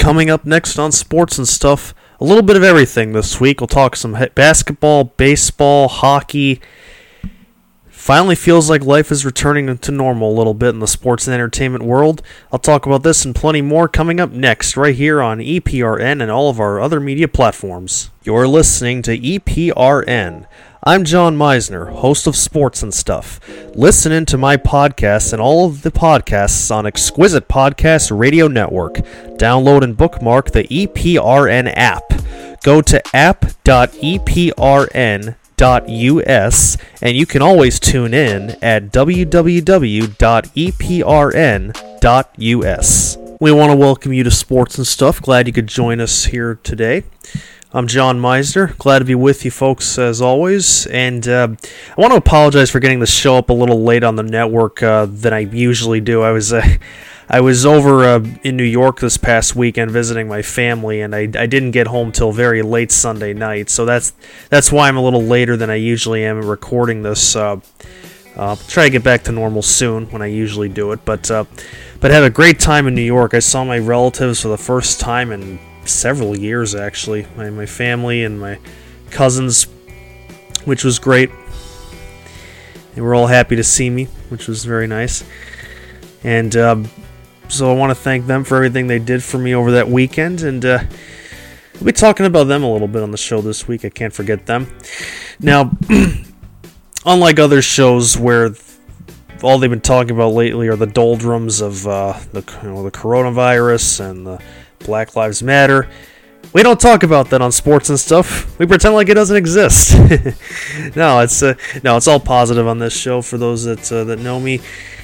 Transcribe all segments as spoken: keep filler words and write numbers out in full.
Coming up next on Sports and Stuff, a little bit of everything this week. We'll talk some basketball, baseball, hockey. Finally feels like life is returning to normal a little bit in the sports and entertainment world. I'll talk about this and plenty more coming up next right here on E P R N and all of our other media platforms. You're listening to E P R N. I'm John Meisner, host of Sports and Stuff. Listen in to my podcasts and all of the podcasts on Exquisite Podcast Radio Network. Download and bookmark the E P R N app. Go to app dot e p r n dot u s and you can always tune in at w w w dot e p r n dot u s. We want to welcome you to Sports and Stuff. Glad you could join us here today. I'm John Meisner. Glad to be with you folks as always. And uh, I want to apologize for getting the show up a little late on the network uh, than I usually do. I was uh, I was over uh, in New York this past weekend visiting my family, and I, I didn't get home till very late Sunday night. So that's that's why I'm a little later than I usually am recording this. Uh, uh, try to get back to normal soon when I usually do it. But uh, but had a great time in New York. I saw my relatives for the first time in several years, actually. My, my family and my cousins, which was great. They were all happy to see me, which was very nice. And um, so I want to thank them for everything they did for me over that weekend. And uh, we'll be talking about them a little bit on the show this week. I can't forget them. Now, unlike other shows where all they've been talking about lately are the doldrums of uh, the, you know, the coronavirus and the Black Lives Matter, we don't talk about that on Sports and Stuff. We pretend like it doesn't exist. no, it's uh, no, it's all positive on this show for those that uh, that know me.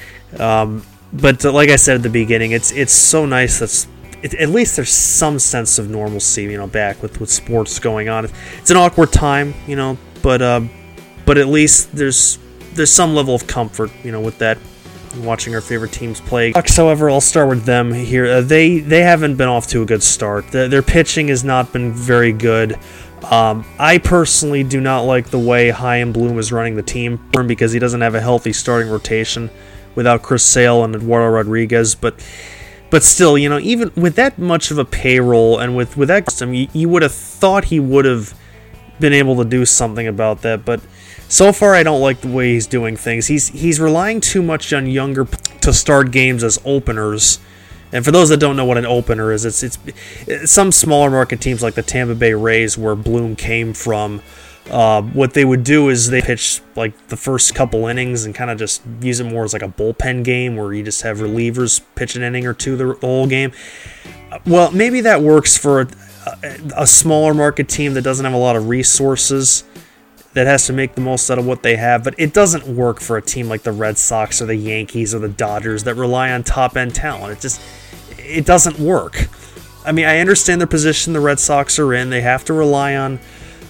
Um, but uh, like I said at the beginning, it's it's so nice that it, at least there's some sense of normalcy, you know, back with, with sports going on. It's an awkward time, you know, but uh, but at least there's there's some level of comfort, you know, with that. Watching our favorite teams play. However, I'll start with them here. Uh, they they haven't been off to a good start. The, their pitching has not been very good. Um, I personally do not like the way Chaim Bloom is running the team because he doesn't have a healthy starting rotation without Chris Sale and Eduardo Rodriguez. But but still, you know, even with that much of a payroll and with, with that system, you, you would have thought he would have been able to do something about that. But so far, I don't like the way he's doing things. He's he's relying too much on younger p- to start games as openers. And for those that don't know what an opener is, it's it's, it's some smaller market teams like the Tampa Bay Rays, where Bloom came from. Uh, what they would do is they pitch like the first couple innings and kind of just use it more as like a bullpen game, where you just have relievers pitch an inning or two the whole game. Well, maybe that works for a, a smaller market team that doesn't have a lot of resources, that has to make the most out of what they have, but it doesn't work for a team like the Red Sox or the Yankees or the Dodgers that rely on top-end talent. It just, it doesn't work. I mean, I understand the position the Red Sox are in. They have to rely on,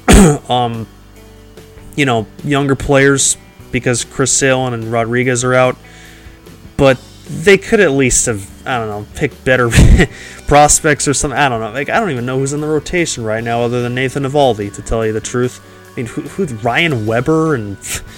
um, you know, younger players because Chris Sale and Rodriguez are out, but they could at least have, I don't know, picked better prospects or something. I don't know. Like, I don't even know who's in the rotation right now other than Nathan Eovaldi, to tell you the truth. I mean, who, who's Ryan Weber and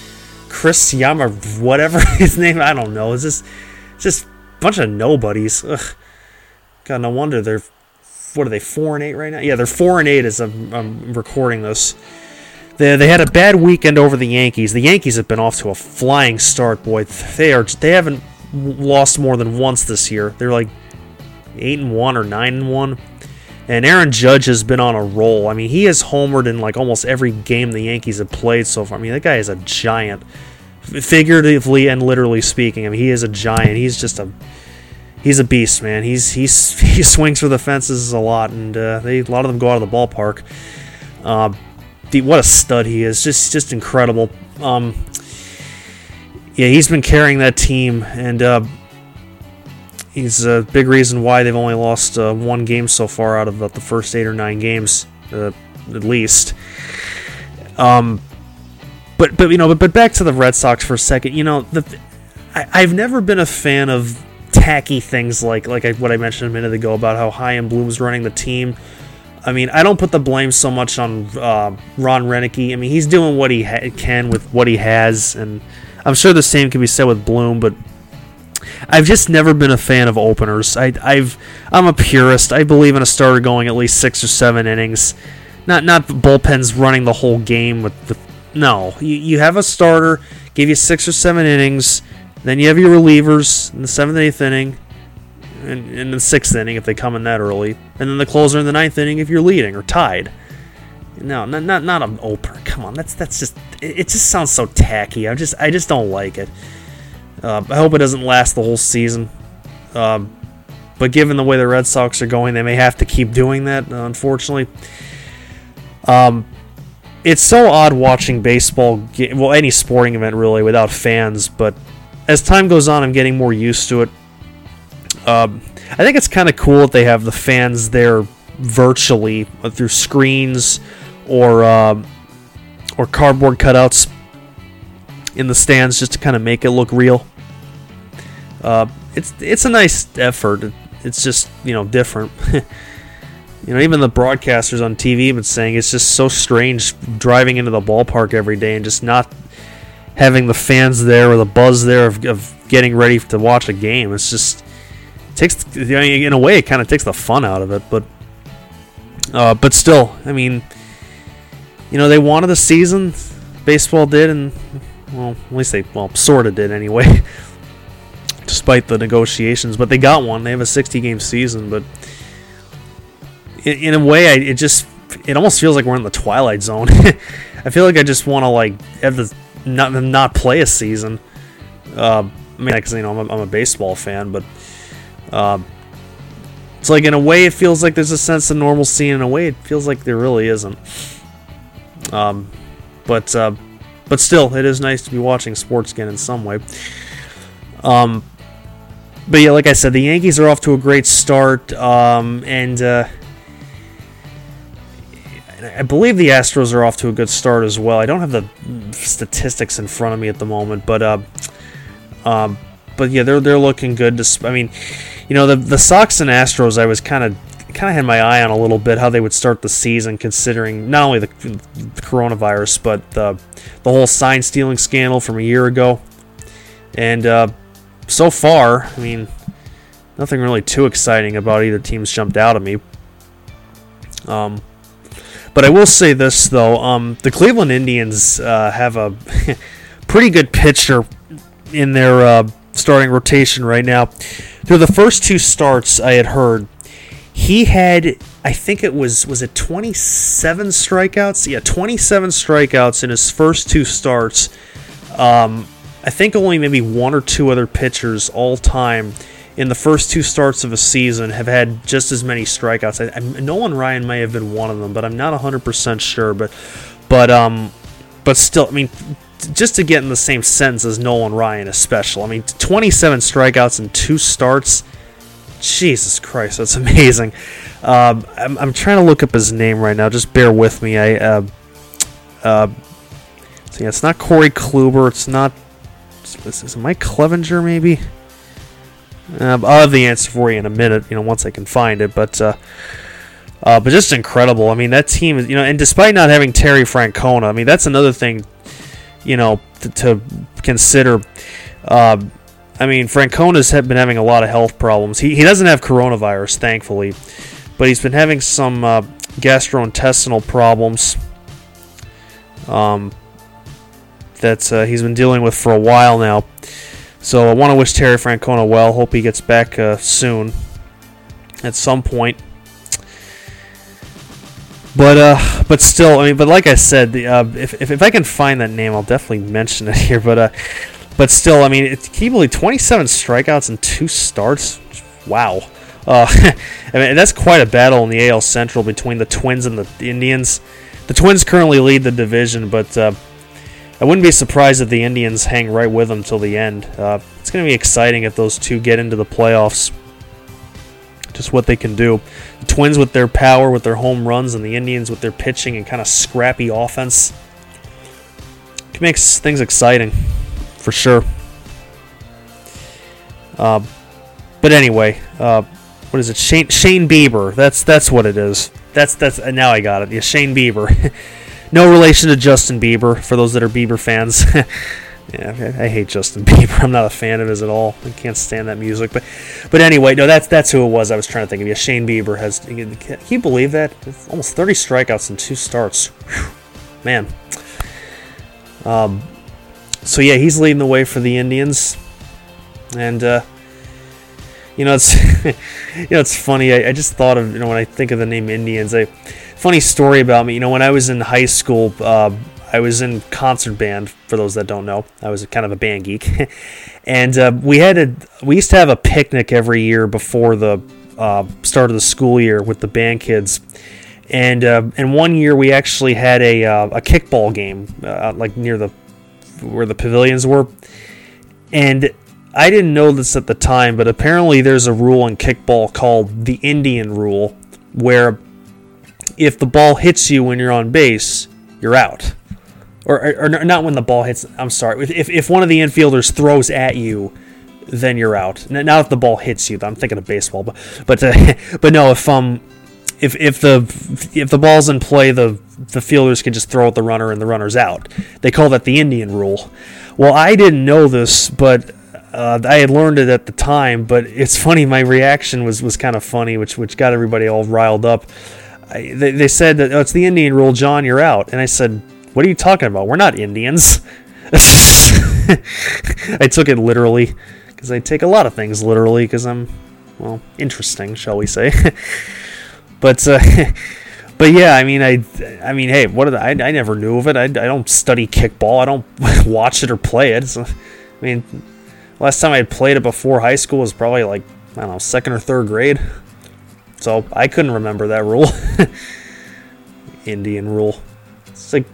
Chris Yama, whatever his name, I don't know. It's just, it's just a bunch of nobodies. Ugh. God, no wonder they're, what are they, four and eight right now? Yeah, they're four and eight as I'm, I'm recording this. They they had a bad weekend over the Yankees. The Yankees have been off to a flying start, boy. They are they haven't lost more than once this year. They're like eight and one or nine and one. And Aaron Judge has been on a roll. I mean, he has homered in like almost every game the Yankees have played so far. I mean, that guy is a giant, figuratively and literally speaking. I mean, he is a giant. He's just a, he's a beast, man. He's he's he swings for the fences a lot, and uh, they a lot of them go out of the ballpark. Uh, the, what a stud he is! Just just incredible. Um, yeah, he's been carrying that team, and uh, he's a big reason why they've only lost uh, one game so far out of the, the first eight or nine games, uh, at least. Um, but but you know, but, but back to the Red Sox for a second. You know, the, I, I've never been a fan of tacky things like like I, what I mentioned a minute ago about how Chaim Bloom's running the team. I mean, I don't put the blame so much on uh, Ron Renicky. I mean, he's doing what he ha- can with what he has, and I'm sure the same can be said with Bloom, but I've just never been a fan of openers. I, I've I'm a purist. I believe in a starter going at least six or seven innings, not not bullpens running the whole game with, with no. You you have a starter, give you six or seven innings, then you have your relievers in the seventh, eighth inning, and in the sixth inning if they come in that early, and then the closer in the ninth inning if you're leading or tied. No, not not not an opener. Come on, that's that's just it, it just sounds so tacky. I just I just don't like it. Uh, I hope it doesn't last the whole season. Um, but given the way the Red Sox are going, they may have to keep doing that, uh, unfortunately. Um, it's so odd watching baseball, well, any sporting event really, without fans. But as time goes on, I'm getting more used to it. Um, I think it's kind of cool that they have the fans there virtually through screens or um, or cardboard cutouts in the stands just to kind of make it look real. Uh, it's it's a nice effort. It's just, you know, different. You know, even the broadcasters on T V have been saying it's just so strange driving into the ballpark every day and just not having the fans there or the buzz there of, of getting ready to watch a game. It's just it takes, in a way, it kind of takes the fun out of it. But uh, but still, I mean, you know, they wanted the season. Baseball did, and well, at least they well sort of did anyway. Despite the negotiations, but they got one. They have a sixty-game season, but in, in a way, I, it just it almost feels like we're in the Twilight Zone. I feel like I just want to like have the not not play a season. Uh, I mean, because you know I'm a, I'm a baseball fan, but uh, it's like in a way it feels like there's a sense of normalcy. In a way, it feels like there really isn't. Um, but uh, but still, it is nice to be watching sports again in some way. Um. But yeah, like I said, the Yankees are off to a great start, um, and uh, I believe the Astros are off to a good start as well. I don't have the statistics in front of me at the moment, but uh, um, but yeah, they're they're looking good. To, I mean, you know, the the Sox and Astros, I was kind of kind of had my eye on a little bit how they would start the season, considering not only the, the coronavirus, but the the whole sign stealing scandal from a year ago, and. Uh, So far, I mean, nothing really too exciting about either team's jumped out at me. Um, but I will say this, though. Um, the Cleveland Indians uh, have a pretty good pitcher in their uh, starting rotation right now. Through the first two starts I had heard, he had, I think it was, was it twenty-seven strikeouts? Yeah, twenty-seven strikeouts in his first two starts. Um... I think only maybe one or two other pitchers all time in the first two starts of a season have had just as many strikeouts. I, I, Nolan Ryan may have been one of them, but I'm not one hundred percent sure. But, but, um, but still, I mean, just to get in the same sentence as Nolan Ryan is special. I mean, twenty-seven strikeouts in two starts. Jesus Christ, that's amazing. Um, I'm, I'm trying to look up his name right now. Just bear with me. I, uh, uh, so yeah, it's not Corey Kluber. It's not. Is it Mike Clevenger, maybe? Uh, I'll have the answer for you in a minute, you know, once I can find it. But, uh, uh, but just incredible. I mean, that team is, you know, and despite not having Terry Francona, I mean, that's another thing, you know, to, to consider. Uh, I mean, Francona's been having a lot of health problems. He he doesn't have coronavirus, thankfully, but he's been having some uh, gastrointestinal problems. Um. That uh, he's been dealing with for a while now. So I want to wish Terry Francona well. Hope he gets back uh, soon at some point. But uh, but still, I mean, but like I said, the, uh, if, if if I can find that name, I'll definitely mention it here. But uh, but still, I mean, it, can you believe twenty-seven strikeouts in two starts? Wow. Uh, I mean, that's quite a battle in the A L Central between the Twins and the Indians. The Twins currently lead the division, but uh, I wouldn't be surprised if the Indians hang right with them till the end. Uh, it's going to be exciting if those two get into the playoffs. Just what they can do. The Twins with their power, with their home runs, and the Indians with their pitching and kind of scrappy offense. It makes things exciting, for sure. Uh, but anyway, uh, what is it? Shane Shane Bieber. That's that's what it is. That's that's now I got it. Yeah, Shane Bieber. No relation to Justin Bieber, for those that are Bieber fans. Yeah, I, I hate Justin Bieber. I'm not a fan of his at all. I can't stand that music. But, but anyway, no, that's that's who it was. I was trying to think of. Yeah, Shane Bieber has. Can you believe that? Almost thirty strikeouts in two starts. Whew, man. Um. So yeah, he's leading the way for the Indians, and uh, you know it's you know it's funny. I, I just thought of you know when I think of the name Indians. A funny story about me. You know when I was in high school. Uh, I was in concert band, for those that don't know. I was kind of a band geek. and uh, we had a, we used to have a picnic every year before the uh, start of the school year with the band kids. And uh, and one year we actually had a uh, a kickball game, uh, like near the where the pavilions were. And I didn't know this at the time, but apparently there's a rule in kickball called the Indian rule, where if the ball hits you when you're on base, you're out. Or, or, or not when the ball hits. I'm sorry. If if one of the infielders throws at you, then you're out. Not if the ball hits you. I'm thinking of baseball, but but uh, but no. If um if if the if the ball's in play, the the fielders can just throw at the runner and the runner's out. They call that the Indian rule. Well, I didn't know this, but uh, I had learned it at the time. But it's funny. My reaction was was kind of funny, which which got everybody all riled up. I, they they said that oh, it's the Indian rule, John. You're out. And I said, what are you talking about? We're not Indians. I took it literally, because I take a lot of things literally, because I'm, well, interesting, shall we say. but, uh, but yeah, I mean, I, I mean, hey, what? Are the, I, I never knew of it. I, I don't study kickball. I don't watch it or play it. So, I mean, last time I had played it before high school was probably like, I don't know, second or third grade. So I couldn't remember that rule. Indian rule. It's like,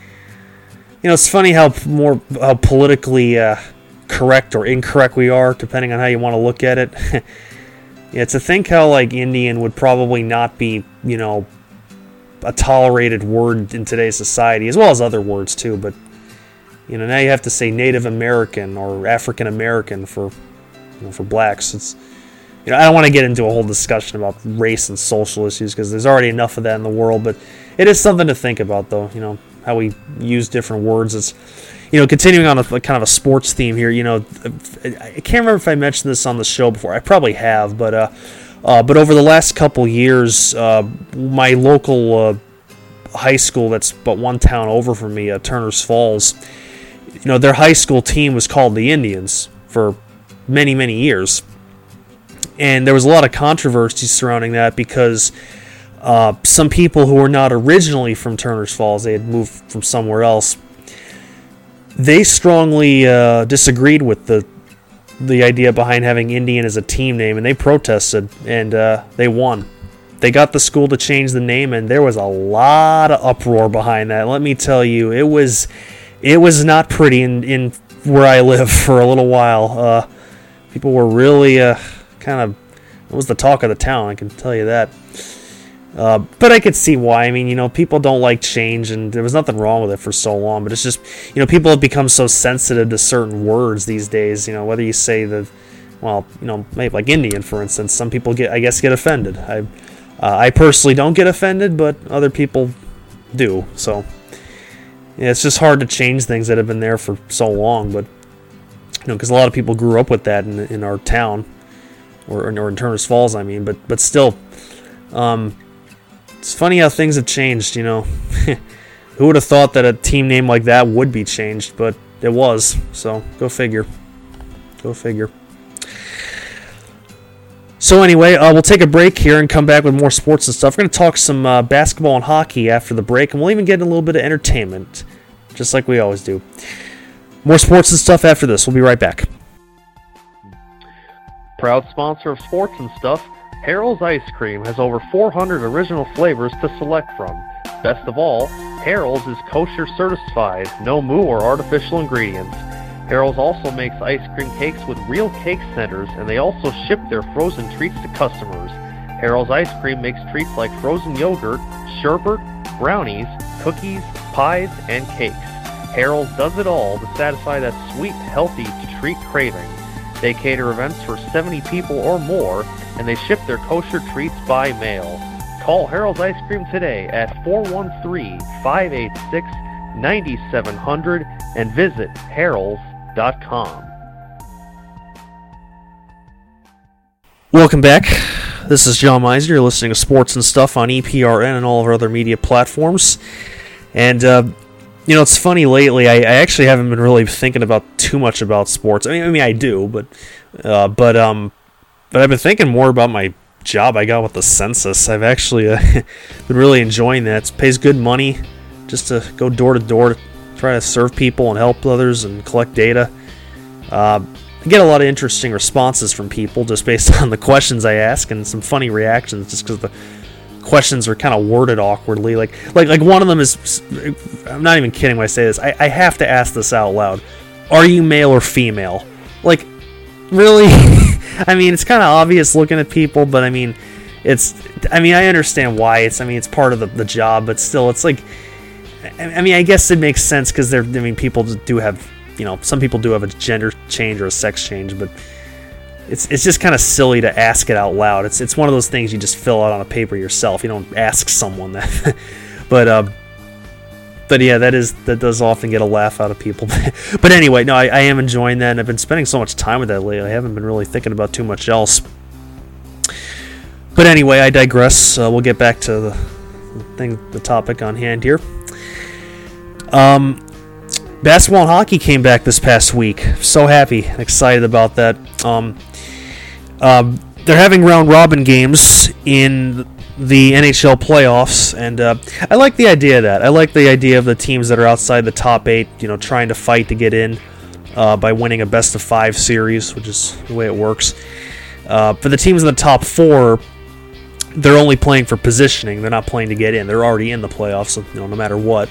you know, it's funny how more how politically uh, correct or incorrect we are, depending on how you want to look at it. Yeah, to think how like Indian would probably not be, you know, a tolerated word in today's society, as well as other words too. But you know, now you have to say Native American or African American for, you know, for blacks. It's, you know, I don't want to get into a whole discussion about race and social issues because there's already enough of that in the world. But it is something to think about, though. You know, how we use different words. It's, you know, continuing on a, a kind of a sports theme here. You know, I can't remember if I mentioned this on the show before. I probably have, but uh, uh but over the last couple years, uh, my local uh, high school that's but one town over from me, uh, Turner's Falls. You know, their high school team was called the Indians for many, many years. And there was a lot of controversy surrounding that because uh, some people who were not originally from Turner's Falls, they had moved from somewhere else, they strongly uh, disagreed with the the idea behind having Indian as a team name, and they protested, and uh, they won. They got the school to change the name, and there was a lot of uproar behind that. Let me tell you, it was it was not pretty in, in where I live for a little while. Uh, people were really... Uh, kind of, it was the talk of the town, I can tell you that. Uh, but I could see why. I mean, you know, people don't like change, and there was nothing wrong with it for so long. But it's just, you know, people have become so sensitive to certain words these days. You know, whether you say the, well, you know, maybe like Indian, for instance, some people get, I guess, get offended. I, uh, I personally don't get offended, but other people do. So, yeah, it's just hard to change things that have been there for so long. But, you know, because a lot of people grew up with that in in our town. Or, or in Turner's Falls, I mean, but but still, um, it's funny how things have changed, you know. Who would have thought that a team name like that would be changed, but it was, so go figure. Go figure. So anyway, uh, we'll take a break here and come back with more sports and stuff. We're going to talk some uh, basketball and hockey after the break, and we'll even get a little bit of entertainment, just like we always do. More sports and stuff after this. We'll be right back. Proud sponsor of Sports and Stuff, Harold's Ice Cream has over four hundred original flavors to select from. Best of all, Harold's is kosher certified, no moo or artificial ingredients. Harold's also makes ice cream cakes with real cake centers, and they also ship their frozen treats to customers. Harold's Ice Cream makes treats like frozen yogurt, sherbet, brownies, cookies, pies, and cakes. Harold's does it all to satisfy that sweet, healthy treat craving. They cater events for seventy people or more, and they ship their kosher treats by mail. Call Harold's Ice Cream today at four one three, five eight six, nine seven hundred and visit Harrells dot com. Welcome back. This is John Meisner. You're listening to Sports and Stuff on E P R N and all of our other media platforms. And, uh, you know, it's funny lately, I, I actually haven't been really thinking about too much about sports. I mean, I mean, I do, but, uh, but, um, but I've been thinking more about my job I got with the census. I've actually uh, been really enjoying that. It pays good money just to go door to door to try to serve people and help others and collect data. Uh, I get a lot of interesting responses from people just based on the questions I ask, and some funny reactions just because the questions are kind of worded awkwardly. Like, like, like one of them is, I'm not even kidding when I say this, I, I have to ask this out loud. Are you male or female? Like, really? I mean, it's kind of obvious looking at people, but I mean, it's, I mean, I understand why. It's, I mean, it's part of the, the job, but still, it's like, I mean, I guess it makes sense because they're, I mean, people do have, you know, some people do have a gender change or a sex change, but it's it's just kind of silly to ask it out loud. It's it's one of those things you just fill out on a paper yourself. You don't ask someone that. but uh, but yeah, that is that does often get a laugh out of people. But anyway, no, I, I am enjoying that, and I've been spending so much time with that lately. I haven't been really thinking about too much else. But anyway, I digress. Uh, we'll get back to the thing, the topic on hand here. Um. Basketball and hockey came back this past week. So happy and excited about that. Um, uh, they're having round-robin games in the N H L playoffs, and uh, I like the idea of that. I like the idea of the teams that are outside the top eight, you know, trying to fight to get in uh, by winning a best-of-five series, which is the way it works. Uh, for the teams in the top four, they're only playing for positioning. They're not playing to get in. They're already in the playoffs, so, you know, no matter what.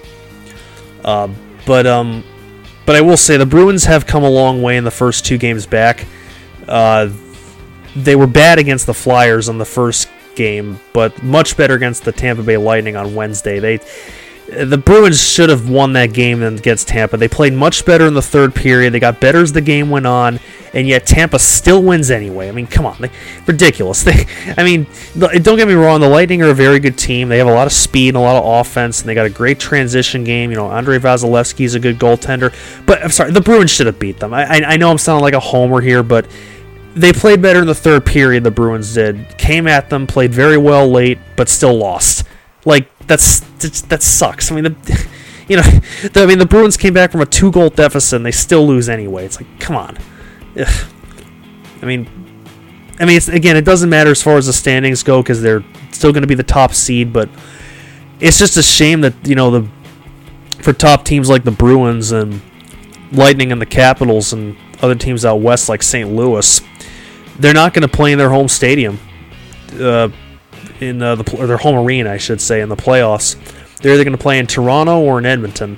Uh, But um, but I will say the Bruins have come a long way in the first two games back. Uh, they were bad against the Flyers on the first game, but much better against the Tampa Bay Lightning on Wednesday. They the Bruins should have won that game than against Tampa. They played much better in the third period. They got better as the game went on, and yet Tampa still wins anyway. I mean, come on, they, ridiculous. They, I mean, don't get me wrong. The Lightning are a very good team. They have a lot of speed and a lot of offense, and they got a great transition game. You know, Andrei Vasilevsky is a good goaltender. But I'm sorry, the Bruins should have beat them. I, I, I know I'm sounding like a homer here, but they played better in the third period. The Bruins did. Came at them, played very well late, but still lost. Like, that's that sucks. I mean, the, you know, the, I mean, the Bruins came back from a two-goal deficit and they still lose anyway. It's like, come on. Ugh. I mean, I mean, it's, again, it doesn't matter as far as the standings go because they're still going to be the top seed. But it's just a shame that, you know, the for top teams like the Bruins and Lightning and the Capitals and other teams out west like Saint Louis, they're not going to play in their home stadium. Uh, in uh, the or their home arena, I should say, in the playoffs. They're either going to play in Toronto or in Edmonton.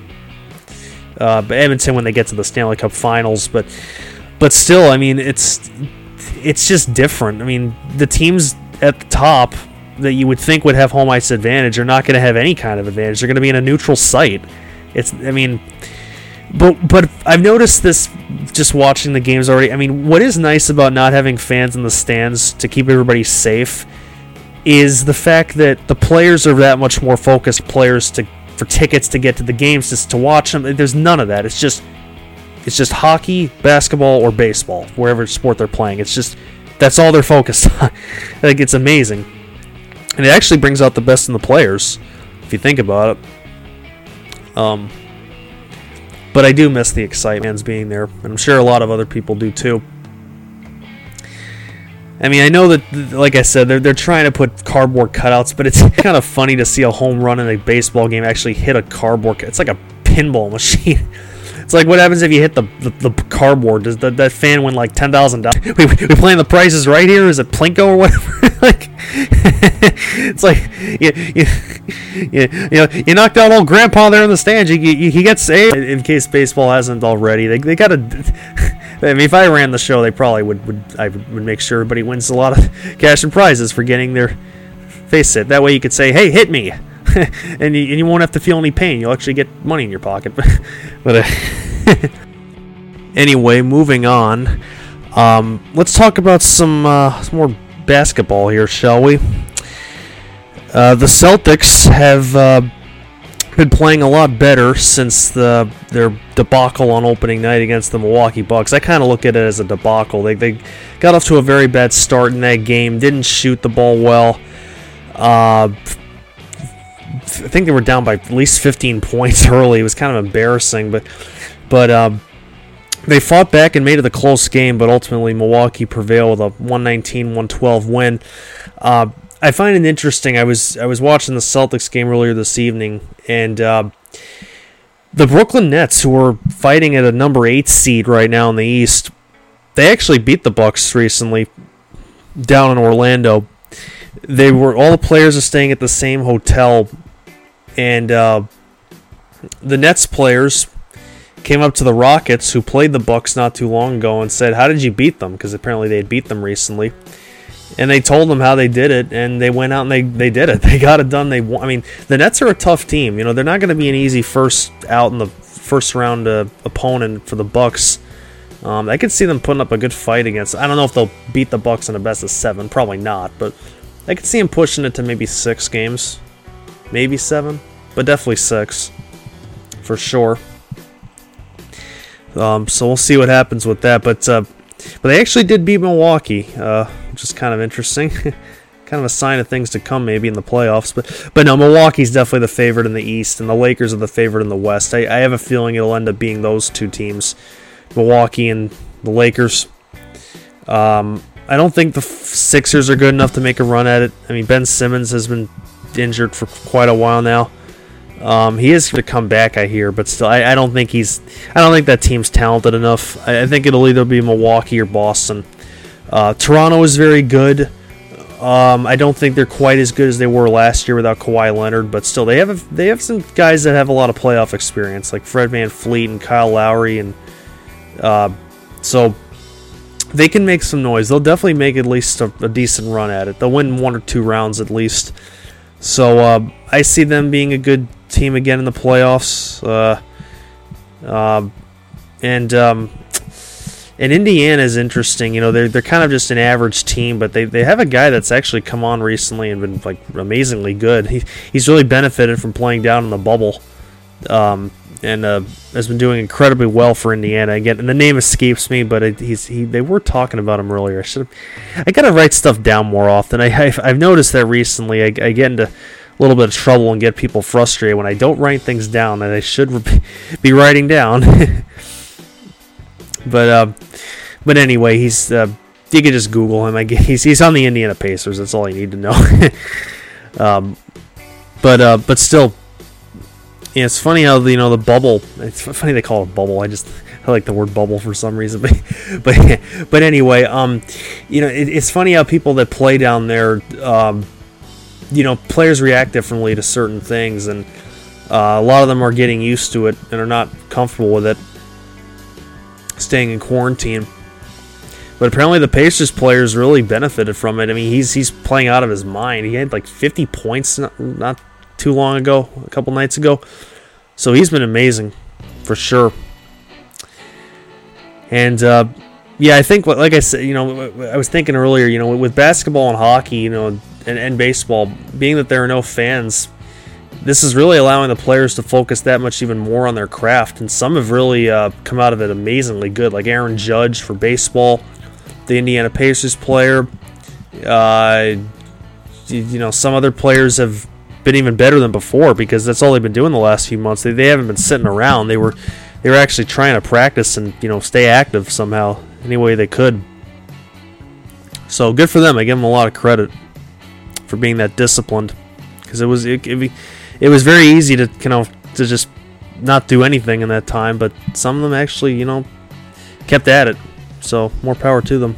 Uh, but Edmonton when they get to the Stanley Cup Finals, but but still, I mean, it's it's just different. I mean, the teams at the top that you would think would have home ice advantage are not going to have any kind of advantage. They're going to be in a neutral site. It's, I mean, but but I've noticed this just watching the games already. I mean, what is nice about not having fans in the stands to keep everybody safe is the fact that the players are that much more focused players to for tickets to get to the games just to watch them. There's none of that. It's just it's just hockey, basketball, or baseball, wherever sport they're playing. It's just that's all they're focused on. Like, it's amazing, and it actually brings out the best in the players if you think about it. Um, but I do miss the excitement being there, and I'm sure a lot of other people do too. I mean, I know that, like I said, they're they're trying to put cardboard cutouts, but it's kind of funny to see a home run in a baseball game actually hit a cardboard. It's like a pinball machine. It's like, what happens if you hit the the, the cardboard? Does the, that fan win like ten thousand dollars? We we playing the prices right here? Is it Plinko or whatever? Like, it's like you you, you you know you knocked out old Grandpa there in the stands. You, you, he gets a. In case baseball hasn't already, they they got to. I mean, if I ran the show, they probably would, would I would make sure everybody wins a lot of cash and prizes for getting their face hit. That way you could say, hey, hit me. and, you, and you won't have to feel any pain. You'll actually get money in your pocket. but uh, Anyway, moving on. Um, let's talk about some, uh, some more basketball here, shall we? Uh, the Celtics have uh, been playing a lot better since the their debacle on opening night against the Milwaukee Bucks. I kind of look at it as a debacle. They they got off to a very bad start in that game. Didn't shoot the ball well. Uh, I think they were down by at least fifteen points early. It was kind of embarrassing, but but um, they fought back and made it a close game. But ultimately, Milwaukee prevailed with a one nineteen one twelve win. Uh, I find it interesting. I was I was watching the Celtics game earlier this evening, and uh, the Brooklyn Nets, who are fighting at a number eight seed right now in the East, they actually beat the Bucks recently down in Orlando. They were all the players are staying at the same hotel, and uh, the Nets players came up to the Rockets, who played the Bucks not too long ago, and said, "How did you beat them?" Because apparently they had beat them recently. And they told them how they did it, and they went out and they, they did it. They got it done. They won. I mean, the Nets are a tough team. You know, they're not going to be an easy first out in the first round uh, opponent for the Bucks. Um, I could see them putting up a good fight against. I don't know if they'll beat the Bucks in a best of seven. Probably not, but I could see them pushing it to maybe six games, maybe seven, but definitely six for sure. Um, so we'll see what happens with that. But uh, but they actually did beat Milwaukee. Uh, which is kind of interesting. Kind of a sign of things to come maybe in the playoffs. But but no, Milwaukee's definitely the favorite in the East, and the Lakers are the favorite in the West. I, I have a feeling it'll end up being those two teams, Milwaukee and the Lakers. Um, I don't think the Sixers are good enough to make a run at it. I mean, Ben Simmons has been injured for quite a while now. Um, he is going to come back, I hear, but still, I, I don't think he's. I don't think that team's talented enough. I, I think it'll either be Milwaukee or Boston. Uh, Toronto is very good. Um, I don't think they're quite as good as they were last year without Kawhi Leonard, but still, they have a, they have some guys that have a lot of playoff experience, like Fred VanVleet and Kyle Lowry, and uh, so they can make some noise. They'll definitely make at least a, a decent run at it. They'll win one or two rounds at least. So uh, I see them being a good team again in the playoffs. Uh, uh, and um, and Indiana is interesting. You know, they're they're kind of just an average team, but they, they have a guy that's actually come on recently and been like amazingly good. He he's really benefited from playing down in the bubble, um, and uh, has been doing incredibly well for Indiana. Again, and the name escapes me, but it, he's he they were talking about him earlier. I should I gotta write stuff down more often. I I've, I've noticed that recently. I, I get into a little bit of trouble and get people frustrated when I don't write things down that I should be writing down. but uh, but anyway, he's uh, you can just Google him. I guess he's he's on the Indiana Pacers. That's all you need to know. um, but uh, but still, yeah, it's funny how you know the bubble. It's funny they call it a bubble. I just I like the word bubble for some reason. But but but anyway, um, you know, it, it's funny how people that play down there. Um, You know, players react differently to certain things, and uh, a lot of them are getting used to it and are not comfortable with it, staying in quarantine. But apparently, the Pacers players really benefited from it. I mean, he's he's playing out of his mind. He had like fifty points not, not too long ago, a couple nights ago. So he's been amazing, for sure. And uh, yeah, I think, like I said, you know, I was thinking earlier, you know, with basketball and hockey, you know. And, and baseball, being that there are no fans, this is really allowing the players to focus that much even more on their craft. And some have really uh, come out of it amazingly good, like Aaron Judge for baseball, the Indiana Pacers player. Uh, you know, some other players have been even better than before because that's all they've been doing the last few months. They they haven't been sitting around. They were they were actually trying to practice and you know stay active somehow any way they could. So good for them. I give them a lot of credit for being that disciplined, because it was it, it, it was very easy to you know to just not do anything in that time, but some of them actually you know kept at it. So more power to them.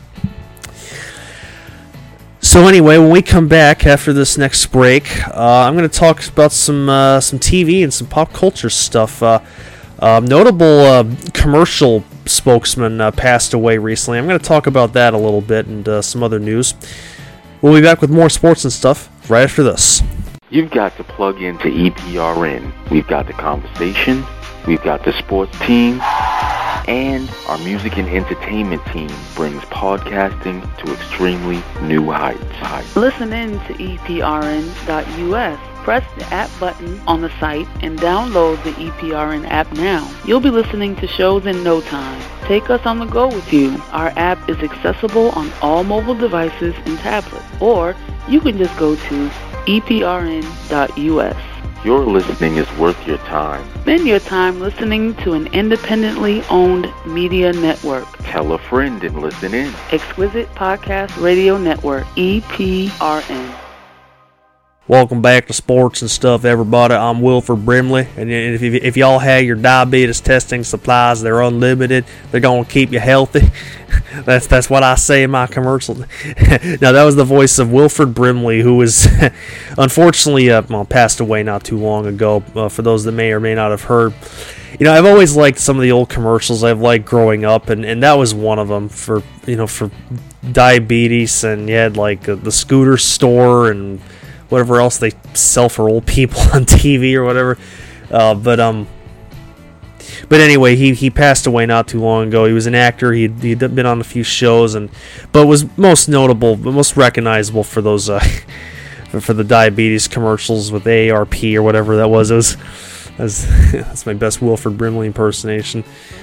So anyway, when we come back after this next break, uh, I'm going to talk about some uh, some T V and some pop culture stuff. Uh, uh, notable uh, commercial spokesman uh, passed away recently. I'm going to talk about that a little bit and uh, some other news. We'll be back with more sports and stuff right after this. You've got to plug into E P R N. We've got the conversation, we've got the sports team, and our music and entertainment team brings podcasting to extremely new heights. Listen in to E P R N dot U S Press the app button on the site and download the E P R N app now. You'll be listening to shows in no time. Take us on the go with you. Our app is accessible on all mobile devices and tablets, or you can just go to E P R N dot U S. Your listening is worth your time. Spend your time listening to an independently owned media network. Tell a friend and listen in. Exquisite Podcast Radio Network, E P R N. Welcome back to Sports and Stuff, everybody. I'm Wilford Brimley, and if, if, if y'all have your diabetes testing supplies, they're unlimited. They're going to keep you healthy. That's that's what I say in my commercial. Now, that was the voice of Wilford Brimley, who was unfortunately uh, well, passed away not too long ago, uh, for those that may or may not have heard. You know, I've always liked some of the old commercials I've liked growing up, and, and that was one of them for, you know, for diabetes, and you had, like, uh, the scooter store and whatever else they sell for old people on T V or whatever. Uh, but um, but anyway, he, he passed away not too long ago. He was an actor. He'd, he'd been on a few shows, and but was most notable, most recognizable for those uh, for, for the diabetes commercials with A A R P or whatever that was. It was, that was that's my best Wilford Brimley impersonation.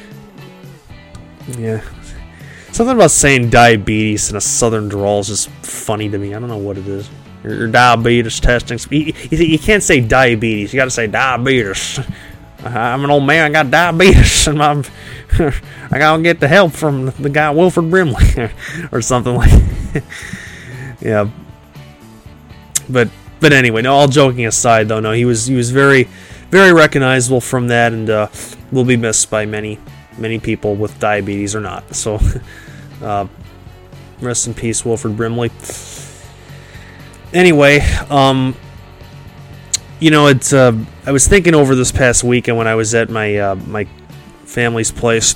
Yeah. Something about saying diabetes in a southern drawl is just funny to me. I don't know what it is. Your diabetes testing. You, you, you can't say diabetes. You got to say diabetes. I'm an old man. I got diabetes, and I'm, I gotta get the help from the guy Wilford Brimley, or something like. Yeah. But but anyway, no. All joking aside, though, no, he was he was very very recognizable from that, and uh, will be missed by many many people with diabetes or not. So, uh, rest in peace, Wilford Brimley. Anyway, um, you know, it's. Uh, I was thinking over this past weekend when I was at my uh, my family's place.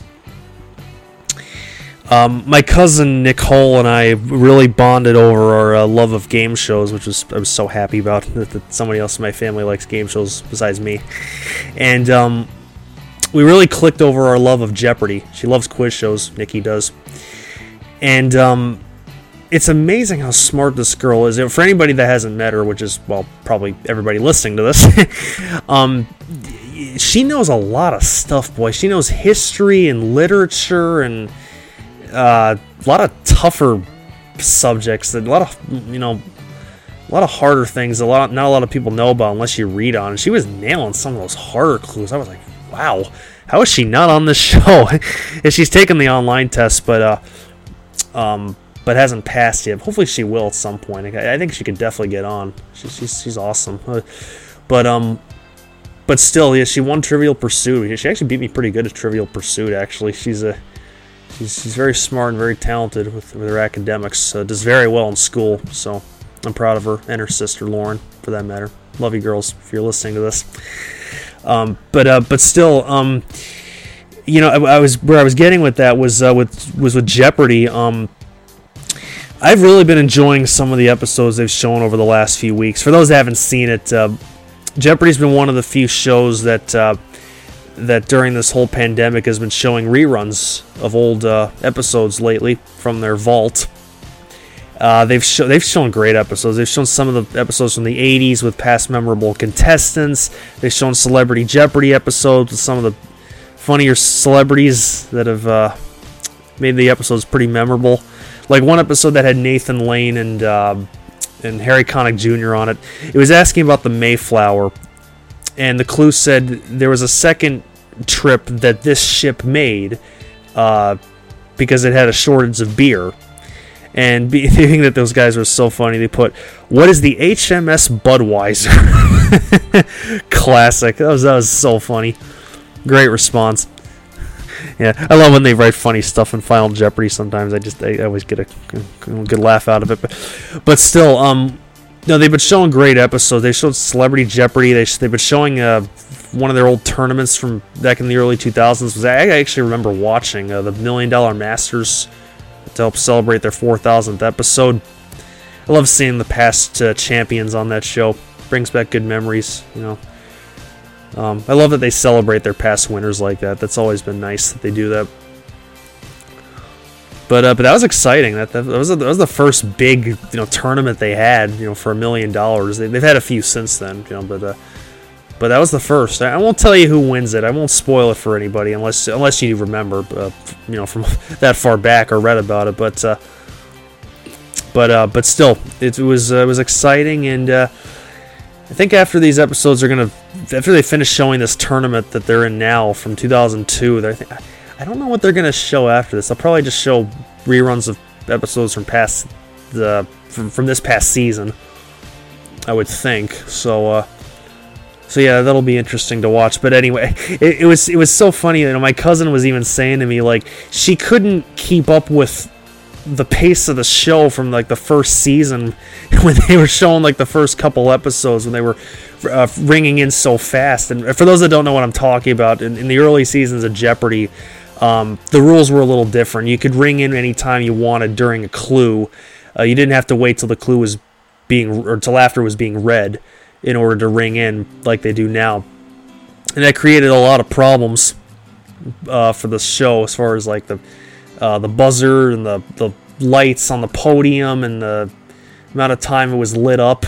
Um, my cousin Nicole and I really bonded over our uh, love of game shows, which was I was so happy about that, that somebody else in my family likes game shows besides me, and um, we really clicked over our love of Jeopardy. She loves quiz shows. Nikki does, and. Um, It's amazing how smart this girl is. For anybody that hasn't met her, which is, well, probably everybody listening to this, um, she knows a lot of stuff, boy. She knows history and literature and uh, a lot of tougher subjects, that a lot of, you know, a lot of harder things. A lot, not a lot of people know about unless you read on. And she was nailing some of those harder clues. I was like, wow, how is she not on this show? And she's taken the online test, but uh, um. but hasn't passed yet. Hopefully she will at some point. I think she could definitely get on. She's she's, she's awesome. But um, but still, yeah, she won Trivial Pursuit. She actually beat me pretty good at Trivial Pursuit. Actually, she's a she's she's very smart and very talented with, with her academics. Uh, does very well in school. So I'm proud of her and her sister Lauren, for that matter. Love you, girls, if you're listening to this. Um, but uh, but still, um, you know, I, I was where I was getting with that was uh, with was with Jeopardy. Um. I've really been enjoying some of the episodes they've shown over the last few weeks. For those that haven't seen it, uh, Jeopardy's been one of the few shows that uh, that during this whole pandemic has been showing reruns of old uh, episodes lately from their vault. Uh, they've show, they've shown great episodes. They've shown some of the episodes from the eighties with past memorable contestants. They've shown Celebrity Jeopardy episodes with some of the funnier celebrities that have uh, made the episodes pretty memorable. Like one episode that had Nathan Lane and uh, and Harry Connick Junior on it. It was asking about the Mayflower, and the clue said there was a second trip that this ship made uh, because it had a shortage of beer. And be, thinking that those guys were so funny, they put, "What is the H M S Budweiser?" Classic. That was that was so funny. Great response. Yeah, I love when they write funny stuff in Final Jeopardy. Sometimes I just I always get a, a good laugh out of it, but but still, um, no, they've been showing great episodes. They showed Celebrity Jeopardy. They they've been showing uh one of their old tournaments from back in the early two thousands. Was I actually remember watching uh, the Million Dollar Masters to help celebrate their four thousandth episode. I love seeing the past uh, champions on that show. Brings back good memories, you know. Um, I love that they celebrate their past winners like that. That's always been nice that they do that. But uh, but that was exciting. That that was a, that was the first big you know tournament they had you know for a million dollars. They, they've had a few since then, you know, but uh, but that was the first. I won't tell you who wins it. I won't spoil it for anybody unless unless you remember, uh, you know, from that far back or read about it. But uh, but uh, but still, it was uh, it was exciting, and uh, I think after these episodes are gonna after they finish showing this tournament that they're in now from two thousand two, I think. I don't know what they're gonna show after this. They'll probably just show reruns of episodes from past the from, from this past season, I would think. So, uh, so yeah, that'll be interesting to watch. But anyway, it, it was it was so funny. You know, my cousin was even saying to me like she couldn't keep up with the pace of the show from like the first season when they were showing like the first couple episodes when they were uh, ringing in so fast. And for those that don't know what I'm talking about, in, in the early seasons of Jeopardy. Um, the rules were a little different. You could ring in anytime you wanted during a clue. Uh, you didn't have to wait till the clue was being, or till after it was being read in order to ring in like they do now. And that created a lot of problems uh, for the show as far as like the uh, the buzzer and the, the lights on the podium and the amount of time it was lit up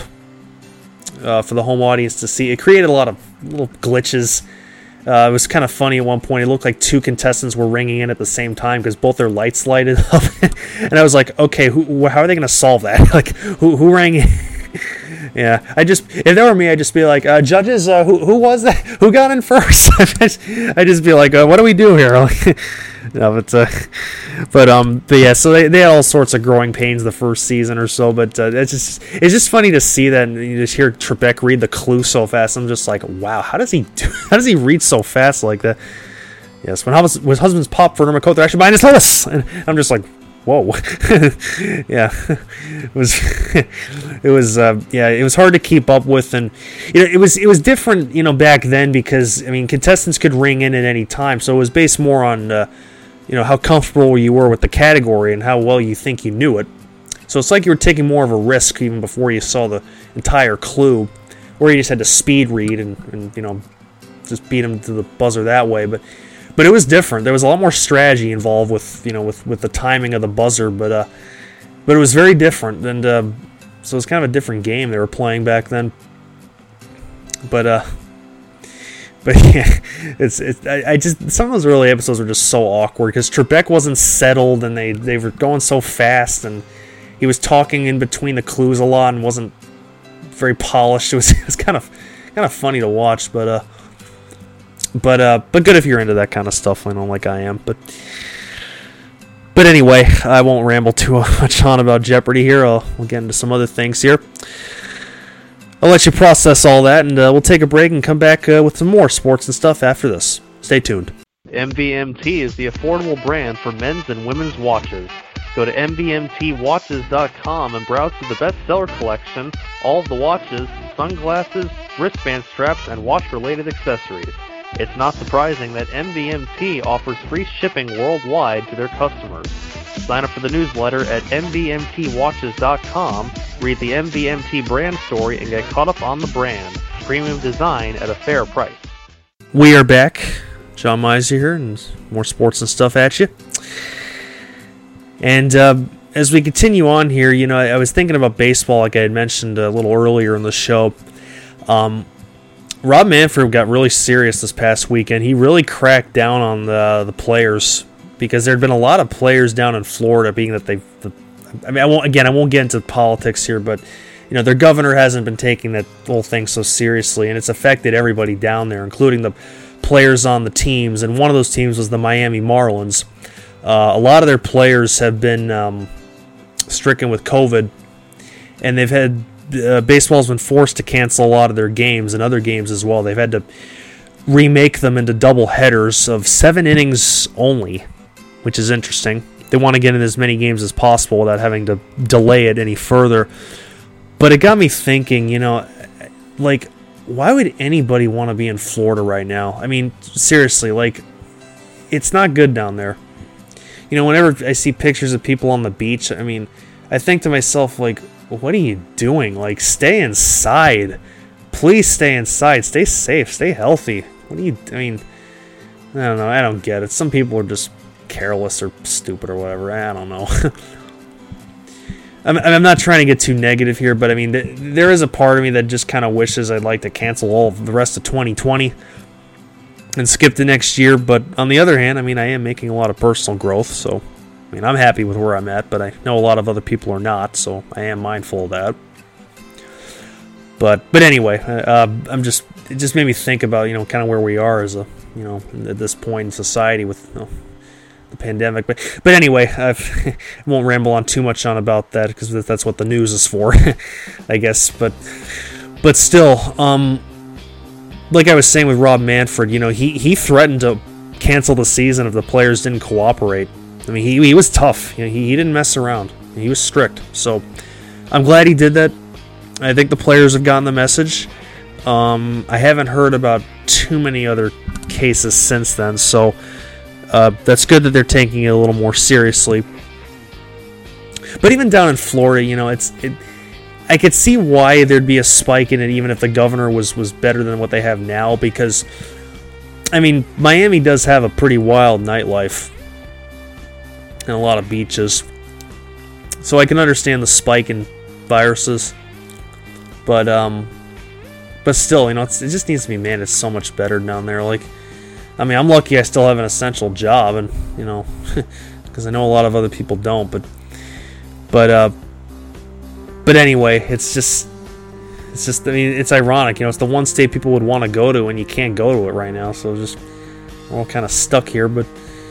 uh, for the home audience to see. It created a lot of little glitches. Uh, it was kind of funny at one point. It looked like two contestants were ringing in at the same time because both their lights lighted up. And I was like, okay, who, how are they going to solve that? Like, who who rang in? Yeah, I just, if that were me, I'd just be like, uh, judges, uh, who who was that? Who got in first? I'd just be like, uh, what do we do here? Like, no, but, uh, but, um, but yeah, so they, they had all sorts of growing pains the first season or so, but uh, it's just, it's just funny to see that, and you just hear Trebek read the clue so fast. I'm just like, wow, how does he do, how does he read so fast like that? Yes, when hus- when husbands pop for Nurmacote, they're actually behind his Lewis, and I'm just like, whoa. Yeah, it was, it was, uh, yeah, it was hard to keep up with, and you know, it was, it was different, you know, back then because I mean, contestants could ring in at any time, so it was based more on, uh, you know, how comfortable you were with the category and how well you think you knew it. So it's like you were taking more of a risk even before you saw the entire clue, or you just had to speed read and, and you know, just beat them to the buzzer that way, but. But it was different. There was a lot more strategy involved with, you know, with, with the timing of the buzzer. But uh, but it was very different, and uh, so it was kind of a different game they were playing back then. But uh, but yeah, it's it's I, I just some of those early episodes were just so awkward because Trebek wasn't settled, and they, they were going so fast, and he was talking in between the clues a lot and wasn't very polished. It was it was kind of kind of funny to watch, but uh. But uh, but good if you're into that kind of stuff, I know, like I am. But but anyway, I won't ramble too much on about Jeopardy here. I'll we'll get into some other things here. I'll let you process all that, and uh, we'll take a break and come back uh, with some more sports and stuff after this. Stay tuned. M V M T is the affordable brand for men's and women's watches. Go to M V M T watches dot com and browse through the bestseller collection, all of the watches, sunglasses, wristband straps, and watch-related accessories. It's not surprising that M V M T offers free shipping worldwide to their customers. Sign up for the newsletter at M V M T watches dot com, read the M V M T brand story, and get caught up on the brand. Premium design at a fair price. We are back. John Miser here, and more sports and stuff at you. And uh, as we continue on here, you know, I, I was thinking about baseball, like I had mentioned a little earlier in the show. Um... Rob Manfred got really serious this past weekend. He really cracked down on the the players because there had been a lot of players down in Florida, being that they, the, I mean, I won't again, I won't get into politics here, but you know, their governor hasn't been taking that whole thing so seriously, and it's affected everybody down there, including the players on the teams. And one of those teams was the Miami Marlins. Uh, a lot of their players have been um, stricken with COVID, and they've had. Uh, baseball's been forced to cancel a lot of their games and other games as well. They've had to remake them into double headers of seven innings only, which is interesting. They want to get in as many games as possible without having to delay it any further. But it got me thinking, you know, like, why would anybody want to be in Florida right now? I mean, seriously, like, it's not good down there. You know, whenever I see pictures of people on the beach, I mean, I think to myself, like, what are you doing? Like, stay inside. Please stay inside. Stay safe. Stay healthy. What do you... I mean, I don't know. I don't get it. Some people are just careless or stupid or whatever. I don't know. I'm, I'm not trying to get too negative here, but I mean, th- there is a part of me that just kind of wishes I'd like to cancel all of the rest of twenty twenty and skip the next year. But on the other hand, I mean, I am making a lot of personal growth, so I mean, I'm happy with where I'm at, but I know a lot of other people are not, so I am mindful of that. But but anyway, uh, I'm just it just made me think about, you know, kind of where we are as a, you know, at this point in society with, you know, the pandemic. But but anyway, I've, I won't ramble on too much on about that because that's what the news is for, I guess. But but still, um, like I was saying with Rob Manfred, you know, he, he threatened to cancel the season if the players didn't cooperate. I mean, he he was tough. You know, he, he didn't mess around. He was strict. So I'm glad he did that. I think the players have gotten the message. Um, I haven't heard about too many other cases since then, so uh, that's good that they're taking it a little more seriously. But even down in Florida, you know, it's it, I could see why there'd be a spike in it, even if the governor was, was better than what they have now, because, I mean, Miami does have a pretty wild nightlife and a lot of beaches, so I can understand the spike in viruses. But um, but still, you know, it's, it just needs to be managed so much better down there. Like, I mean, I'm lucky I still have an essential job, and you know, because I know a lot of other people don't. But but uh, but anyway, it's just it's just I mean, it's ironic. You know, it's the one state people would want to go to, and you can't go to it right now. So just we're all kind of stuck here. But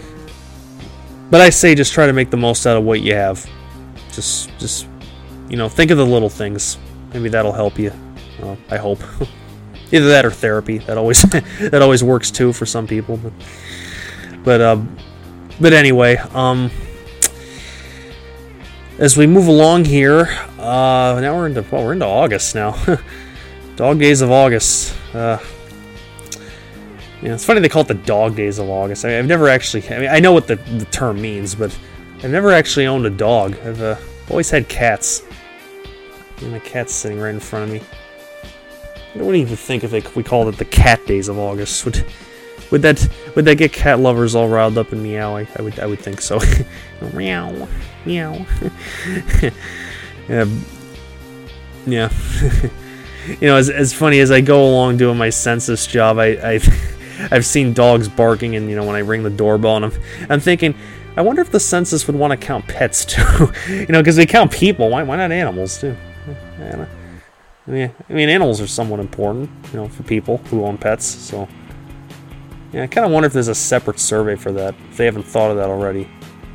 but I say just try to make the most out of what you have. Just just you know, think of the little things. Maybe that'll help you. Well, I hope. Either that or therapy. That always that always works too for some people. But but um, but anyway, um, as we move along here, uh, now we're into well, we're into August now. Dog Days of August. Uh, yeah, it's funny they call it the Dog Days of August. I mean, I've never actually. I mean, I know what the, the term means, but I've never actually owned a dog. I've uh, always had cats. And my cat's sitting right in front of me. I don't even think if they, we called it the Cat Days of August. Would would that would that get cat lovers all riled up and meow? I, I would I would think so. Meow, meow. yeah, yeah. You know, as as funny as I go along doing my census job, I I've, I've seen dogs barking, and you know when I ring the doorbell, and I'm I'm thinking, I wonder if the census would want to count pets too. You know, because they count people. Why why not animals too? I mean, I mean, animals are somewhat important, you know, for people who own pets. So, yeah, I kind of wonder if there's a separate survey for that. If they haven't thought of that already,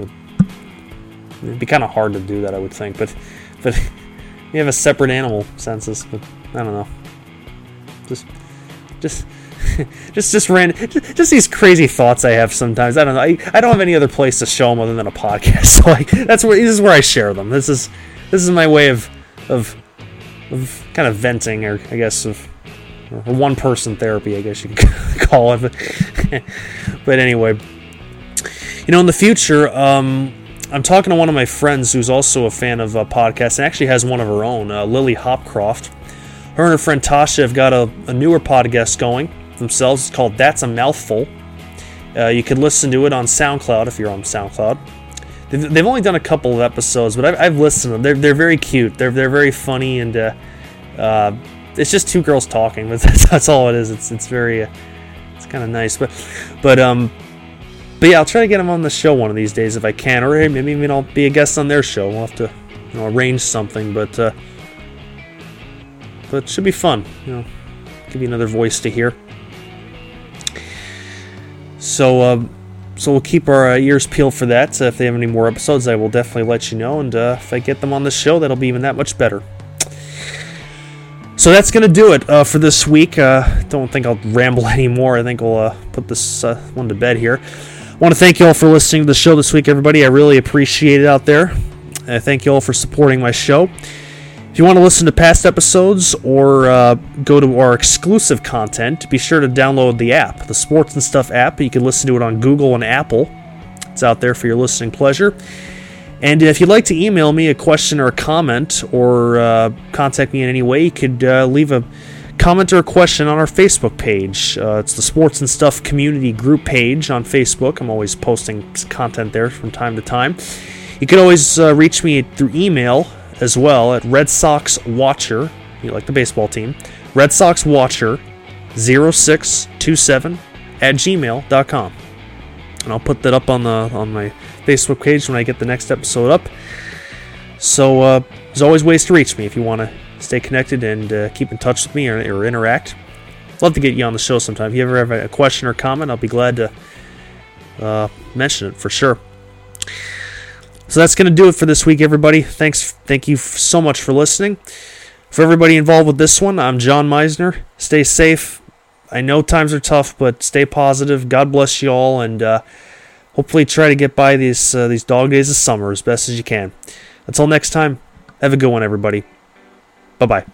it'd be kind of hard to do that, I would think. But, but you have a separate animal census. But I don't know. Just, just, just, just random. Just, just these crazy thoughts I have sometimes. I don't know. I, I don't have any other place to show them other than a podcast. So I, that's where this is where I share them. This is, this is my way of. Of, of kind of venting, or I guess of or one-person therapy, I guess you could call it. But, but anyway, you know, in the future, um, I'm talking to one of my friends who's also a fan of uh, podcasts and actually has one of her own, uh, Lily Hopcroft. Her and her friend Tasha have got a, a newer podcast going themselves. It's called That's a Mouthful. Uh, you can listen to it on SoundCloud if you're on SoundCloud. They've only done a couple of episodes, but I've, I've listened to them. They're they're very cute. They're they're very funny, and uh, uh, it's just two girls talking. But that's, that's all it is. It's it's very uh, it's kind of nice. But but um but yeah, I'll try to get them on the show one of these days if I can, or hey, maybe even I'll be a guest on their show. We'll have to you know arrange something, but uh, but it should be fun. You know, give you another voice to hear. So. Uh, So we'll keep our uh, ears peeled for that. So if they have any more episodes, I will definitely let you know. And uh, if I get them on the show, that'll be even that much better. So that's going to do it uh, for this week. I uh, don't think I'll ramble anymore. I think we'll uh, put this uh, one to bed here. I want to thank you all for listening to the show this week, everybody. I really appreciate it out there. I thank you all for supporting my show. If you want to listen to past episodes or uh, go to our exclusive content, be sure to download the app, the Sports and Stuff app. You can listen to it on Google and Apple. It's out there for your listening pleasure. And if you'd like to email me a question or a comment or uh, contact me in any way, you could uh, leave a comment or a question on our Facebook page. Uh, it's the Sports and Stuff community group page on Facebook. I'm always posting content there from time to time. You can always uh, reach me through email as well at Red Sox Watcher, you like the baseball team, Red Sox Watcher zero six two seven at gmail dot com. And I'll put that up on the on my Facebook page when I get the next episode up. So uh, there's always ways to reach me if you want to stay connected and uh, keep in touch with me or, or interact. Love to get you on the show sometime. If you ever have a question or comment, I'll be glad to uh, mention it for sure. So that's going to do it for this week, everybody. Thanks, thank you so much for listening. For everybody involved with this one, I'm John Meisner. Stay safe. I know times are tough, but stay positive. God bless you all, and uh, hopefully try to get by these uh, these dog days of summer as best as you can. Until next time, have a good one, everybody. Bye-bye.